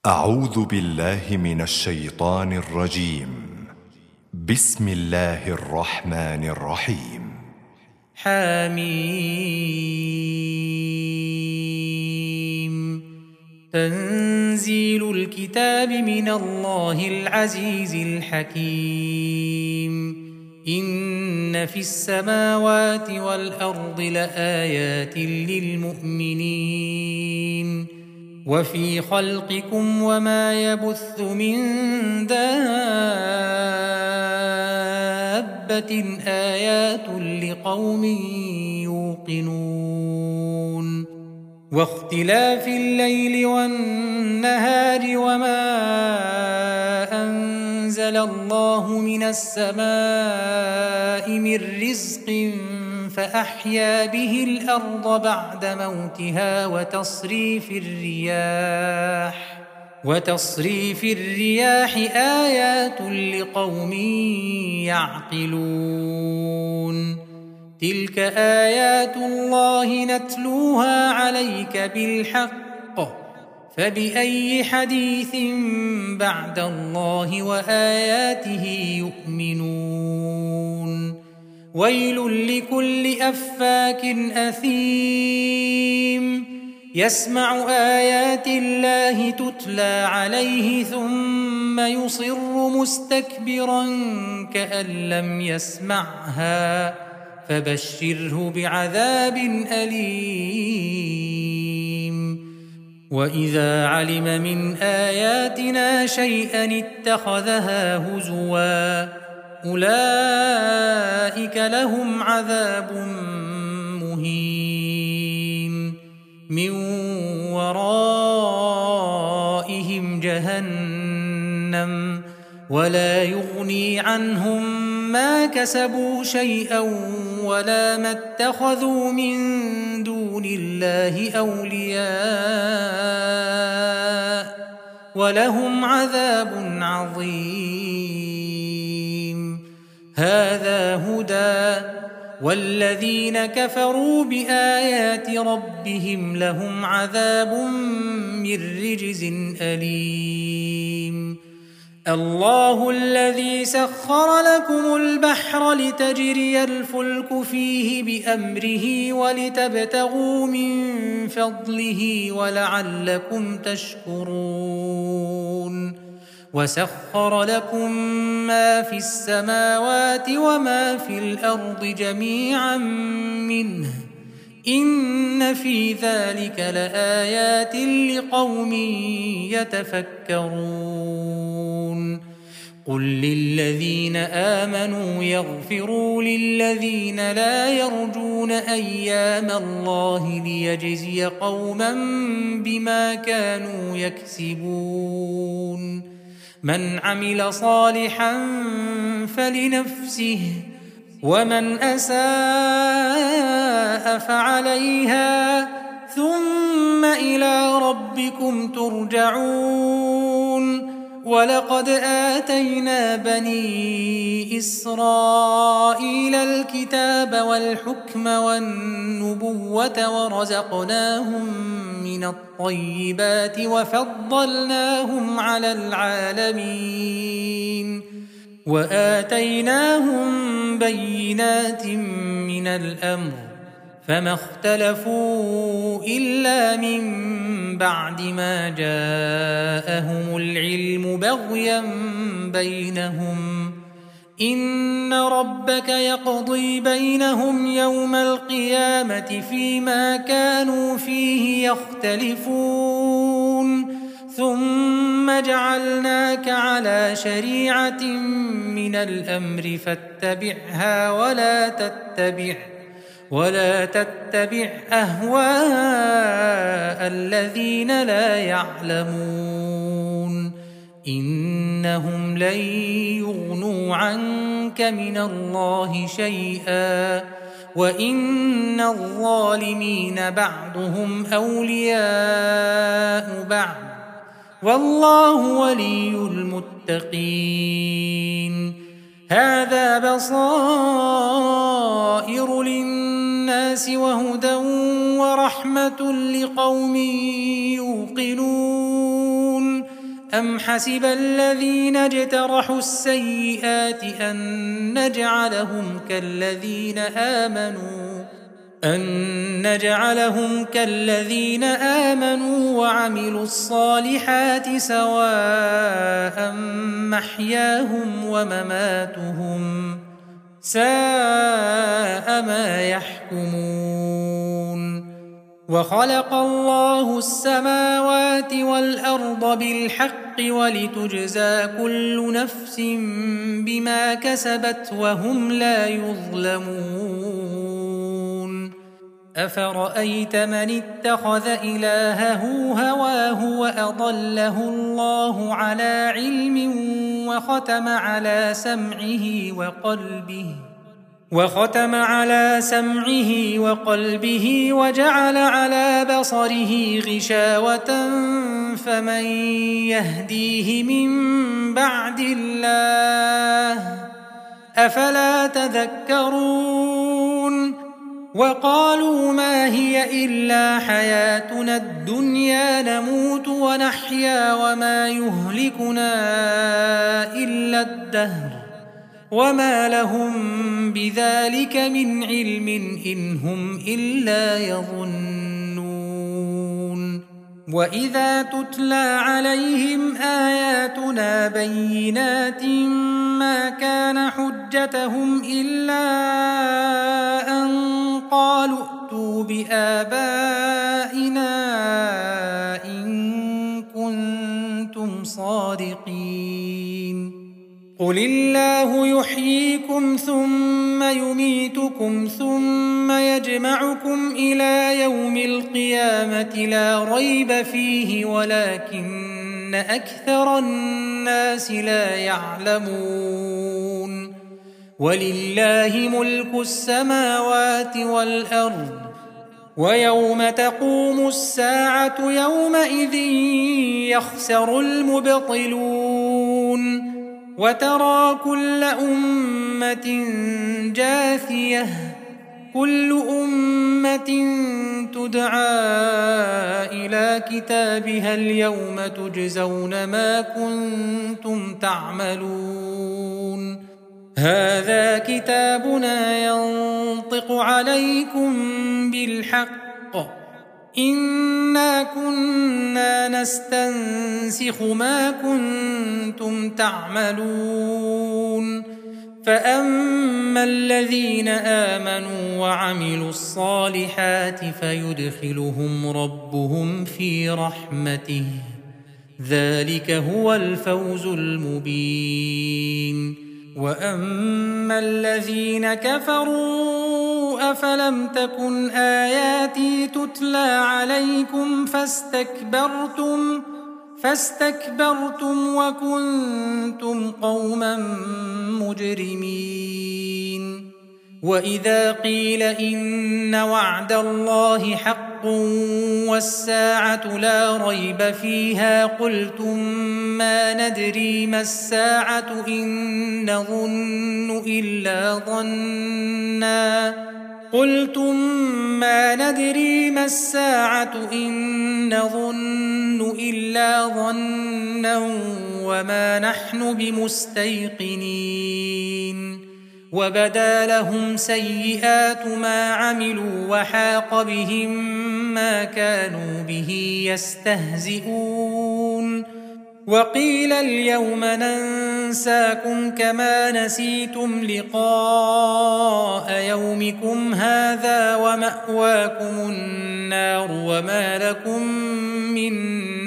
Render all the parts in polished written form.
أعوذ بالله من الشيطان الرجيم. بسم الله الرحمن الرحيم. حميم. تنزيل الكتاب من الله العزيز الحكيم. إن في السماوات والأرض لآيات للمؤمنين وفي خلقكم وما يبث من دابة آيات لقوم يوقنون واختلاف الليل والنهار وما أنزل الله من السماء من رزق فأحيا به الأرض بعد موتها وتصريف الرياح آيات لقوم يعقلون. تلك آيات الله نتلوها عليك بالحق فبأي حديث بعد الله وآياته يؤمنون. ويل لكل أفاك أثيم يسمع آيات الله تتلى عليه ثم يصر مستكبرا كأن لم يسمعها فبشره بعذاب أليم. وإذا علم من آياتنا شيئا اتخذها هزوا أولئك لهم عذاب مهين من ورائهم جهنم ولا يغني عنهم ما كسبوا شيئا ولا ما اتخذوا من دون الله أولياء ولهم عذاب عظيم. هذا هدى والذين كفروا بآيات ربهم لهم عذاب من رجز أليم. الله الذي سخر لكم البحر لتجري الفلك فيه بأمره ولتبتغوا من فضله ولعلكم تشكرون. وسخر لكم ما في السماوات وما في الأرض جميعا منه إن في ذلك لآيات لقوم يتفكرون. قل للذين آمنوا يغفروا للذين لا يرجون أيام الله ليجزي قوما بما كانوا يكسبون. من عمل صالحا فلنفسه ومن أساء فعليها ثم إلى ربكم ترجعون. ولقد آتينا بني إسرائيل الكتاب والحكم والنبوة ورزقناهم من الطيبات وفضلناهم على العالمين وآتيناهم بينات من الأمر فما اختلفوا إلا من بعد ما جاءهم العلم بغيا بينهم. إن ربك يقضي بينهم يوم القيامة فيما كانوا فيه يختلفون. ثم جعلناك على شريعة من الأمر فاتبعها ولا تتبع أهواء الذين لا يعلمون. إنهم لن يغنوا عنك من الله شيئا وإن الظالمين بعضهم أولياء بعض والله ولي المتقين. هذا بصائر للناس وهدى ورحمة لقوم يوقنون أم حسب الذين اجترحوا السيئات أن نجعلهم كالذين آمنوا وعملوا الصالحات سواء محياهم ومماتهم ساء ما يحكمون. وخلق الله السماوات والأرض بالحق ولتجزى كل نفس بما كسبت وهم لا يظلمون. أفرأيت من اتخذ إلهه هواه وأضله الله على علم وختم على سمعه وقلبه وجعل على بصره غشاوة فمن يهديه من بعد الله أفلا تذكرون. وقالوا ما هي إلا حياتنا الدنيا نموت ونحيا وما يهلكنا إلا الدهر وما لهم بذلك من علم إن هم إلا يظنون. وإذا تتلى عليهم آياتنا بينات ما كان حجتهم إلا أن قالوا ائتوا بآبائنا إن كنتم صادقين. قل الله يحييكم ثم يميتكم ثم يجمعكم إلى يوم القيامة لا ريب فيه ولكن أكثر الناس لا يعلمون. ولله ملك السماوات والأرض ويوم تقوم الساعة يومئذ يخسر المبطلون. وترى كل أمة جاثية كل أمة تدعى إلى كتابها اليوم تجزون ما كنتم تعملون. هذا كتابنا ينطق عليكم بالحق إنا كنا نستنسخ ما كنتم تعملون. فأما الذين آمنوا وعملوا الصالحات فيدخلهم ربهم في رحمته ذلك هو الفوز المبين. وأما الذين كفروا أفلم تكن آياتي تتلى عليكم فاستكبرتم وكنتم قوما مجرمين. وإذا قيل إن وعد الله حق والساعة لا ريب فيها قلتم ما ندري ما الساعة إن نظن إلا ظنا وما نحن بمستيقنين. وبدا لهم سيئات ما عملوا وحاق بهم ما كانوا به يستهزئون. وقيل اليوم ننساكم كما نسيتم لقاء يومكم هذا ومأواكم النار وما لكم من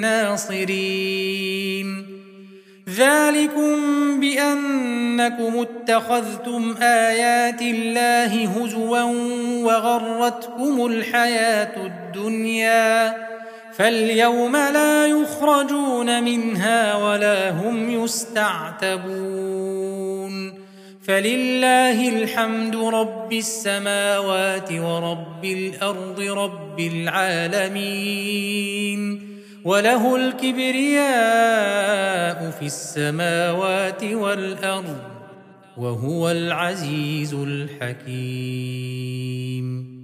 ناصرين. ذلكم بأنكم اتخذتم آيات الله هزوا وغرتكم الحياة الدنيا فاليوم لا يخرجون منها ولا هم يستعتبون. فلله الحمد رب السماوات ورب الأرض رب العالمين وله الكبرياء في السماوات والأرض وهو العزيز الحكيم.